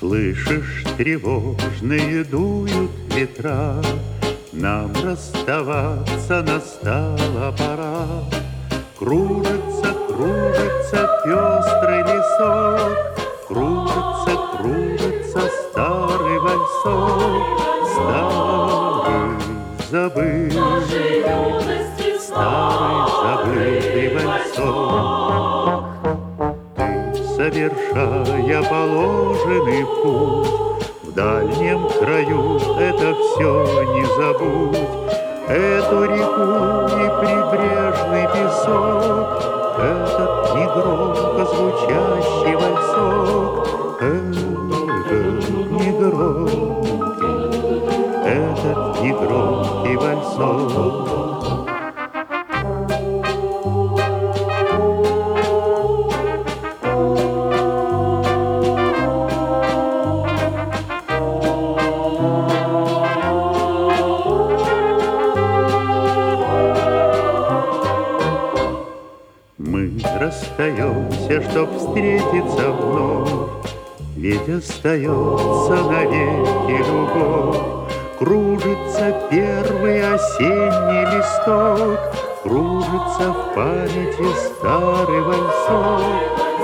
Слышишь, тревожные дуют ветра, нам расставаться настала пора. Кружится, кружится пестрый лесок, кружится, кружится старый вальсок, старый забытый, старый забытый вальсок. Совершая положенный путь, в дальнем краю это все не забудь. Эту реку и прибрежный песок, этот негромко звучащий вальсок, этот негромкий вальсок. Мы расстаемся, чтоб встретиться вновь, ведь остается навеки любовь. Кружится первый осенний листок, кружится в памяти старый вальсок.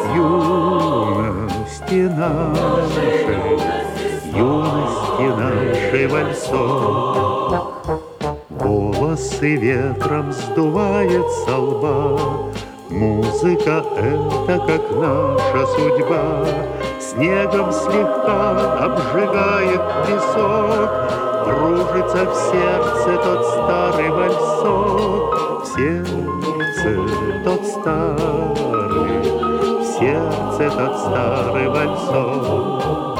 Юности нашей вальсок. Волосы ветром сдувает со лба, музыка — это как наша судьба. Снегом слегка обжигает песок, кружится в сердце тот старый вальсок. В сердце тот старый, в сердце тот старый вальсок.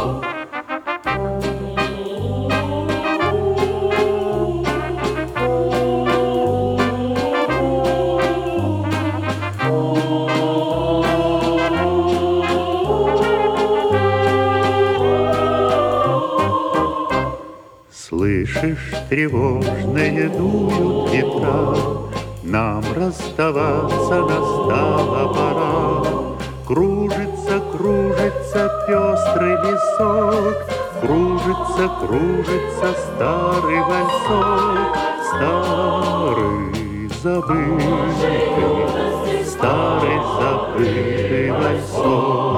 Слышишь, тревожные дуют ветра, нам расставаться настала пора. Кружится, кружится пестрый лесок, кружится, кружится старый вальсок. Старый забытый, старый забытый вальсок.